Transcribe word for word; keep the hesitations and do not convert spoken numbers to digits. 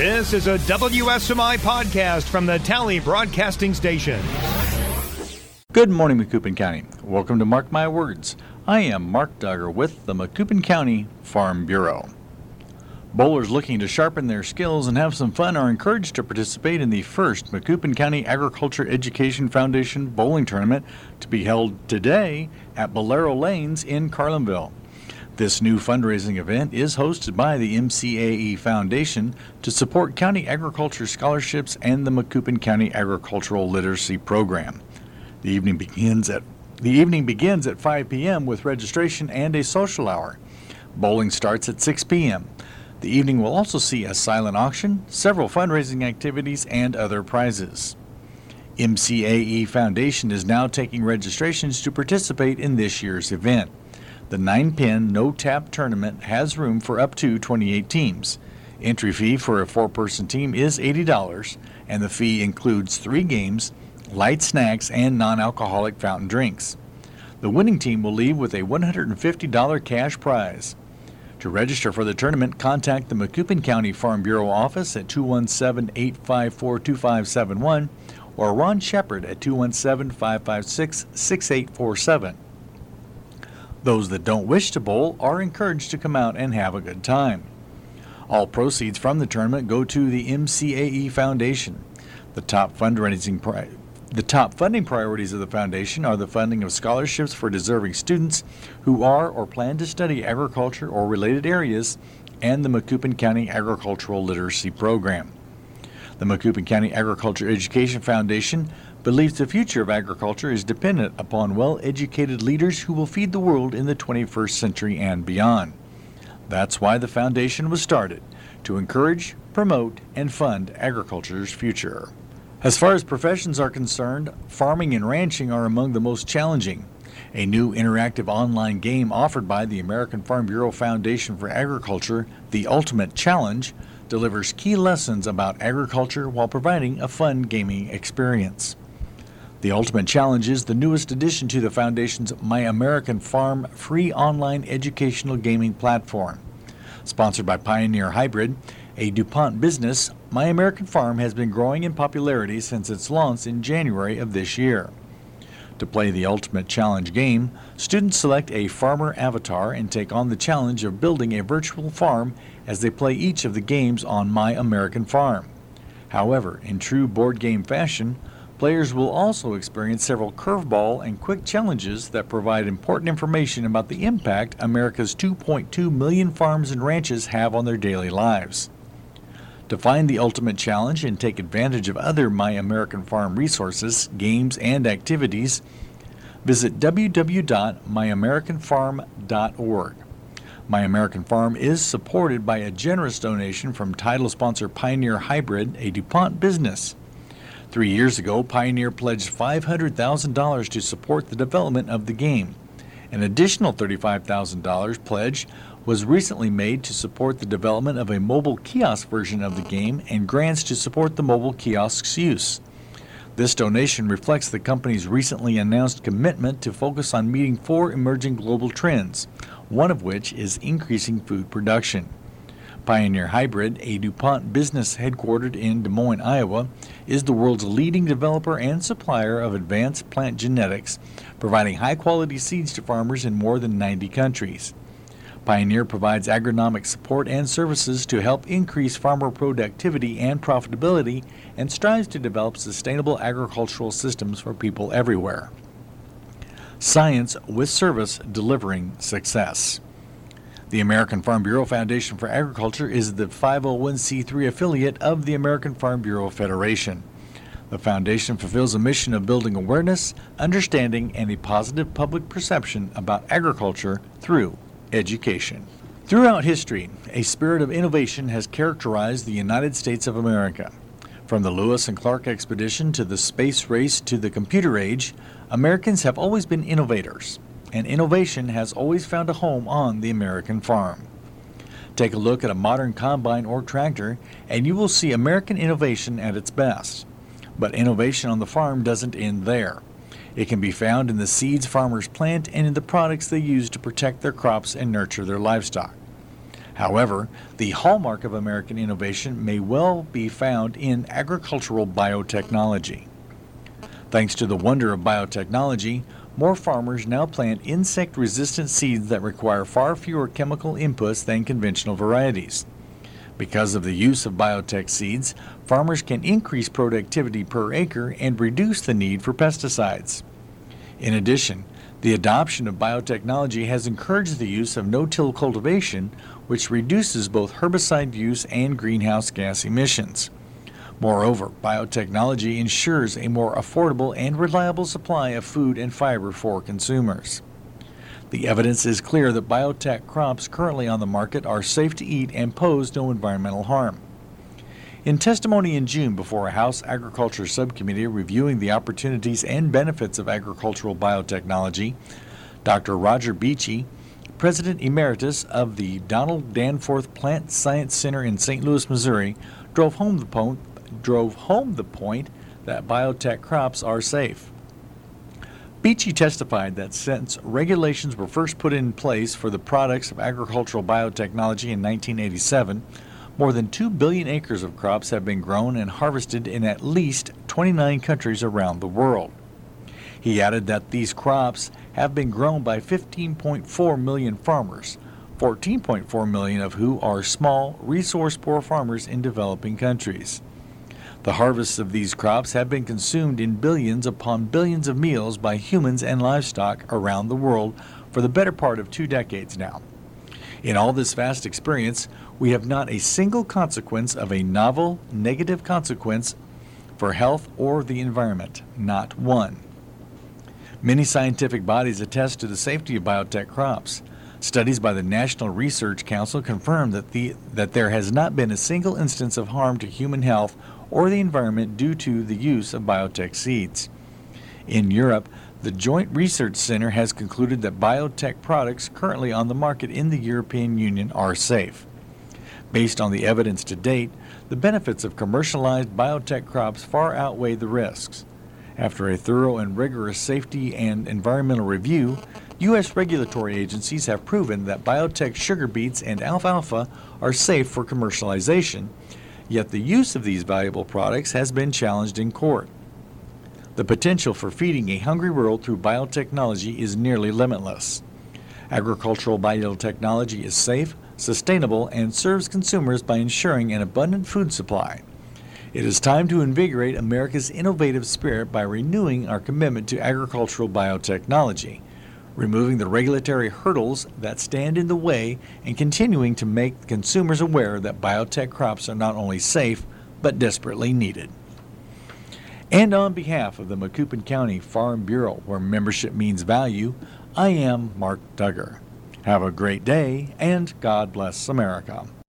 This is a W S M I podcast from the Tally Broadcasting Station. Good morning, Macoupin County. Welcome to Mark My Words. I am Mark Duggar with the Macoupin County Farm Bureau. Bowlers looking to sharpen their skills and have some fun are encouraged to participate in the first Macoupin County Agriculture Education Foundation bowling tournament to be held today at Bolero Lanes in Carlinville. This new fundraising event is hosted by the M C A E Foundation to support county agriculture scholarships and the Macoupin County Agricultural Literacy Program. The evening begins at the evening begins at five p.m. with registration and a social hour. Bowling starts at six p.m. The evening will also see a silent auction, several fundraising activities, and other prizes. M C A E Foundation is now taking registrations to participate in this year's event. The nine-pin, no-tap tournament has room for up to twenty-eight teams. Entry fee for a four-person team is eighty dollars, and the fee includes three games, light snacks, and non-alcoholic fountain drinks. The winning team will leave with a one hundred fifty dollars cash prize. To register for the tournament, contact the Macoupin County Farm Bureau office at two one seven, eight five four, two five seven one or Ron Shepard at two one seven, five five six, six eight four seven. Those that don't wish to bowl are encouraged to come out and have a good time. All proceeds from the tournament go to the M C A E Foundation. The top fundraising pri- the top funding priorities of the foundation are the funding of scholarships for deserving students who are or plan to study agriculture or related areas, and the Macoupin County Agricultural Literacy Program. The Macoupin County Agriculture Education Foundation believes the future of agriculture is dependent upon well-educated leaders who will feed the world in the twenty-first century and beyond. That's why the foundation was started, to encourage, promote, and fund agriculture's future. As far as professions are concerned, farming and ranching are among the most challenging. A new interactive online game offered by the American Farm Bureau Foundation for Agriculture, The Ultimate Challenge, delivers key lessons about agriculture while providing a fun gaming experience. The Ultimate Challenge is the newest addition to the Foundation's My American Farm free online educational gaming platform. Sponsored by Pioneer Hybrid, a DuPont business, My American Farm has been growing in popularity since its launch in January of this year. To play the Ultimate Challenge game, students select a farmer avatar and take on the challenge of building a virtual farm as they play each of the games on My American Farm. However, in true board game fashion, players will also experience several curveball and quick challenges that provide important information about the impact America's two point two million farms and ranches have on their daily lives. To find the Ultimate Challenge and take advantage of other My American Farm resources, games, and activities, visit w w w dot my american farm dot org. My American Farm is supported by a generous donation from title sponsor Pioneer Hybrid, a DuPont business. Three years ago, Pioneer pledged five hundred thousand dollars to support the development of the game. An additional thirty-five thousand dollars pledge was recently made to support the development of a mobile kiosk version of the game and grants to support the mobile kiosk's use. This donation reflects the company's recently announced commitment to focus on meeting four emerging global trends, one of which is increasing food production. Pioneer Hybrid, a DuPont business headquartered in Des Moines, Iowa, is the world's leading developer and supplier of advanced plant genetics, providing high-quality seeds to farmers in more than ninety countries. Pioneer provides agronomic support and services to help increase farmer productivity and profitability and strives to develop sustainable agricultural systems for people everywhere. Science with service delivering success. The American Farm Bureau Foundation for Agriculture is the five oh one c three affiliate of the American Farm Bureau Federation. The foundation fulfills a mission of building awareness, understanding, and a positive public perception about agriculture through education. Throughout history, a spirit of innovation has characterized the United States of America. From the Lewis and Clark expedition to the space race to the computer age, Americans have always been innovators, and innovation has always found a home on the American farm. Take a look at a modern combine or tractor, and you will see American innovation at its best. But innovation on the farm doesn't end there. It can be found in the seeds farmers plant and in the products they use to protect their crops and nurture their livestock. However, the hallmark of American innovation may well be found in agricultural biotechnology. Thanks to the wonder of biotechnology, more farmers now plant insect-resistant seeds that require far fewer chemical inputs than conventional varieties. Because of the use of biotech seeds, farmers can increase productivity per acre and reduce the need for pesticides. In addition, the adoption of biotechnology has encouraged the use of no-till cultivation, which reduces both herbicide use and greenhouse gas emissions. Moreover, biotechnology ensures a more affordable and reliable supply of food and fiber for consumers. The evidence is clear that biotech crops currently on the market are safe to eat and pose no environmental harm. In testimony in June before a House Agriculture Subcommittee reviewing the opportunities and benefits of agricultural biotechnology, Doctor Roger Beachy, President Emeritus of the Donald Danforth Plant Science Center in Saint Louis, Missouri, drove home the point, drove home the point that biotech crops are safe. Beachy testified that since regulations were first put in place for the products of agricultural biotechnology in nineteen eighty-seven, more than two billion acres of crops have been grown and harvested in at least twenty-nine countries around the world. He added that these crops have been grown by fifteen point four million farmers, fourteen point four million of who are small, resource-poor farmers in developing countries. The harvests of these crops have been consumed in billions upon billions of meals by humans and livestock around the world for the better part of two decades now. In all this vast experience, we have not a single consequence of a novel, negative consequence for health or the environment, not one. Many scientific bodies attest to the safety of biotech crops. Studies by the National Research Council confirm that, the, that there has not been a single instance of harm to human health or the environment due to the use of biotech seeds. In Europe, the Joint Research Center has concluded that biotech products currently on the market in the European Union are safe. Based on the evidence to date, the benefits of commercialized biotech crops far outweigh the risks. After a thorough and rigorous safety and environmental review, U S regulatory agencies have proven that biotech sugar beets and alfalfa are safe for commercialization, yet the use of these valuable products has been challenged in court. The potential for feeding a hungry world through biotechnology is nearly limitless. Agricultural biotechnology is safe, sustainable, and serves consumers by ensuring an abundant food supply. It is time to invigorate America's innovative spirit by renewing our commitment to agricultural biotechnology, removing the regulatory hurdles that stand in the way, and continuing to make consumers aware that biotech crops are not only safe, but desperately needed. And on behalf of the Macoupin County Farm Bureau, where membership means value, I am Mark Duggar. Have a great day, and God bless America.